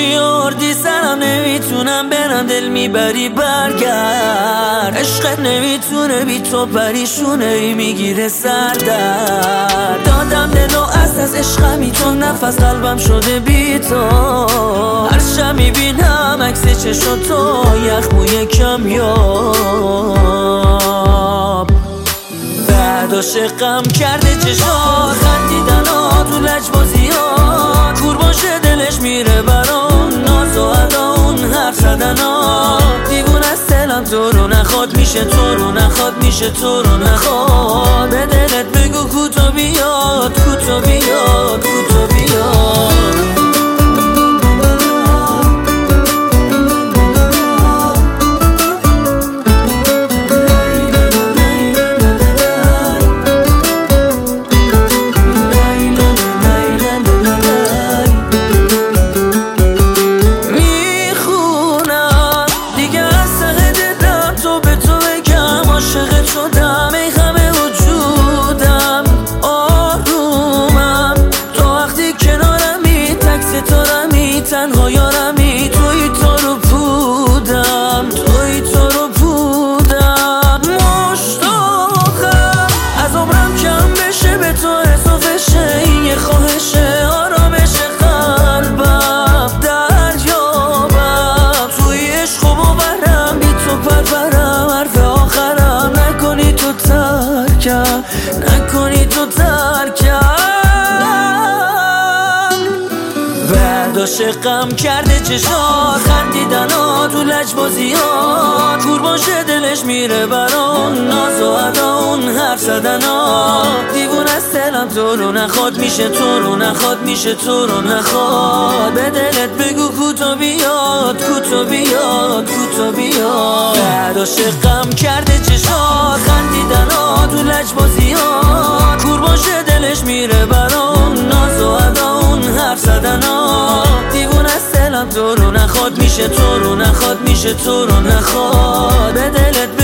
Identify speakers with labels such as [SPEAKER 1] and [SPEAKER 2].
[SPEAKER 1] میشی اردی سرم نمیتونم برم دل میبری برگرد عشقت نمیتونه بی تو پریشونه ای میگیره سردرد دادم دلو از عشقمی تو نفس قلبم شده بی تو هر شب میبینم عکس چشم تو یخ موی کمیاب بعد عاشقم کرده چشات خندیدن ها تو لجبازیات کور باشه دلش میره برام ناز و ادا اون حرف زدن ها دیوون از دلم تو رو نخواد میشه تو رو نخواد میشه تو رو نخواد به دلت بگو کوتا بیاد کوتا بیاد کوتا بیاد شدم ای همه وجودم آرومم تو وقتی کنارمی تک ستارمی تنها یارمی توی تو رو بودم توی تو رو بودم مشتاقم از عمرم کم بشه به تو اضافه شه این یه خواهشه آرامش قلبم دریابم توی عشق و باورم بی تو پرورم حرف آخرم نکنی تو ترکم بعد عاشقم کرده چشات خندیدن ها تو لجبازیات کور باشه دلش میره برام ناز و ادا اون حرف زدن ها دیوون از دلم تو رو نخواد میشه تو رو نخواد میشه تو رو نخواد به دلت بگو کوتا بیاد کوتا بیاد کوتا بیاد بعد عاشقم کرده چشات خندیدن ها تو لجبازیات کور باشه دلش میره برام ناز و ادا اون حرف زدن ها دیوون از دلم تو رو نخواد میشه تو رو نخواد میشه تو رو نخواد به دلت